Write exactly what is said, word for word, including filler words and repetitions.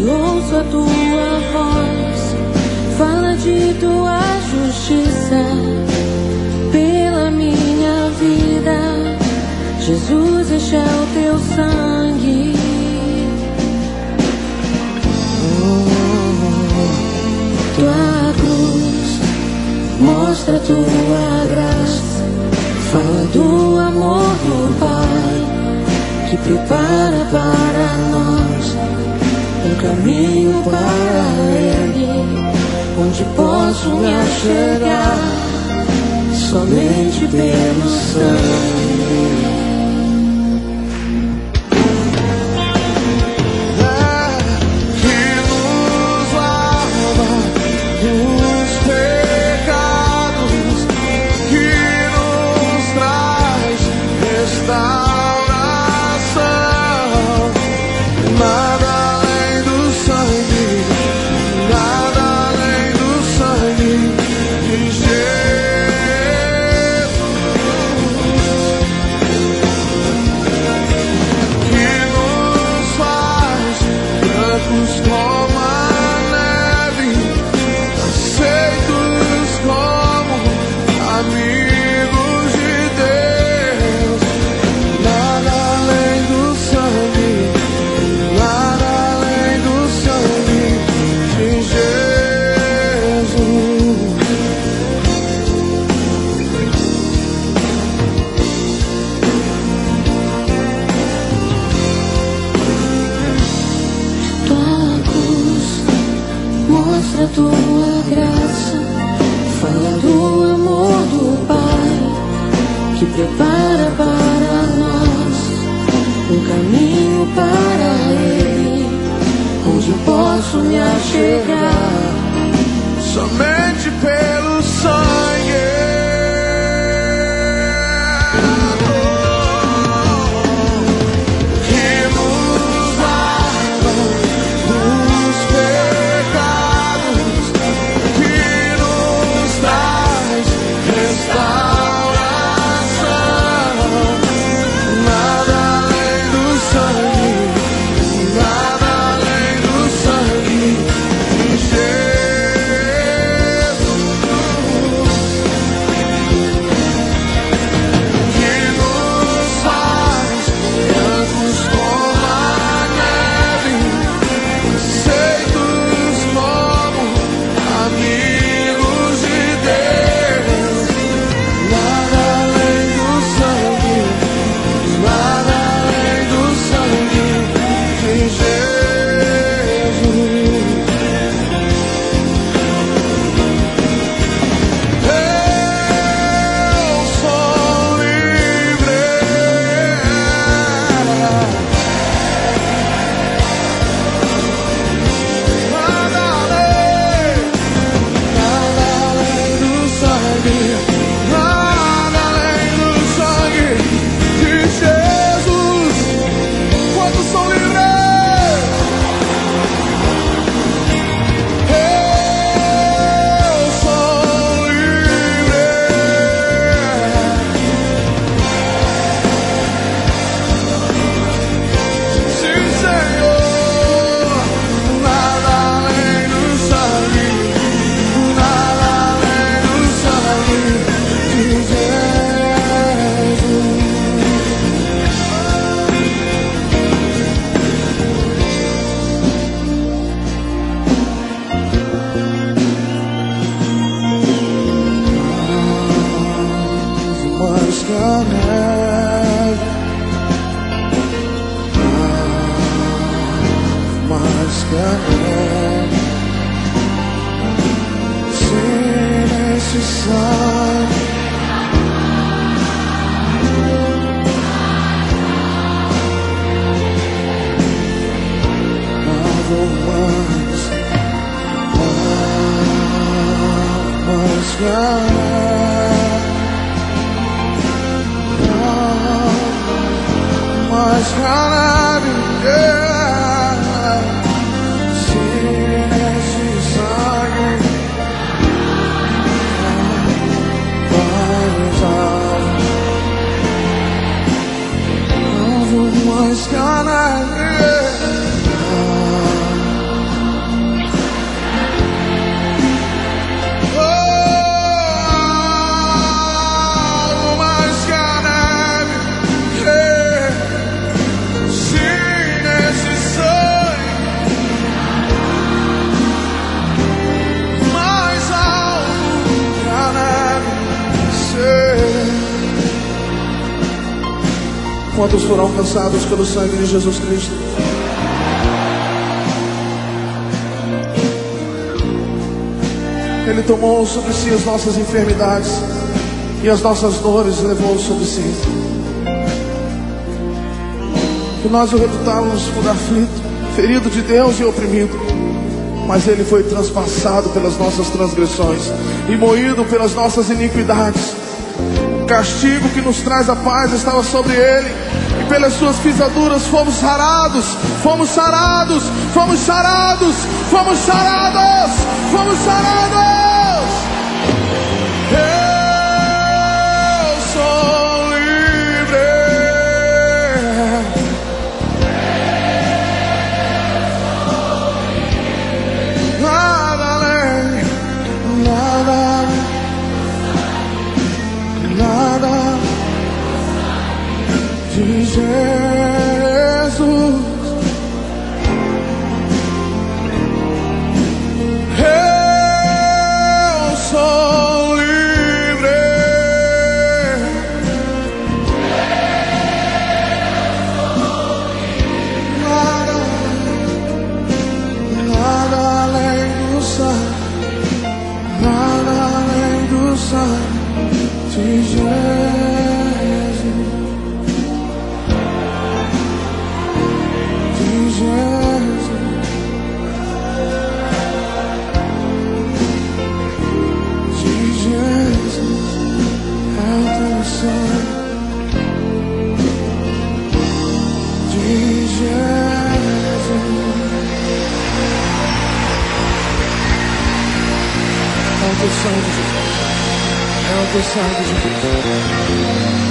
ouço a tua voz, fala de tua justiça pela minha vida. Jesus, este é o teu sangue. Tua cruz mostra tua graça, fala do amor do Pai que prepara para nós um caminho para Ele, onde posso me achegar somente pelo sangue. Mostra tua graça, fala do amor do Pai que prepara para nós um caminho para Ele, onde posso me achegar somente pelo sangue. Quantos foram alcançados pelo sangue de Jesus Cristo? Ele tomou sobre si as nossas enfermidades e as nossas dores levou sobre si. Que nós o reputávamos por aflito, ferido de Deus e oprimido, mas ele foi transpassado pelas nossas transgressões e moído pelas nossas iniquidades. O castigo que nos traz a paz estava sobre ele, e pelas suas pisaduras fomos sarados, fomos sarados, fomos sarados, fomos sarados, fomos sarados. Eu sou livre. Nada além, nada, nada de Jesus. Eu sou livre. Nada, nada além do sangue, nada além do sangue de Jesus, de Jesus, de Jesus. É o teu sangue, de Jesus. É o teu sangue, Jesus. É o teu sangue, Jesus.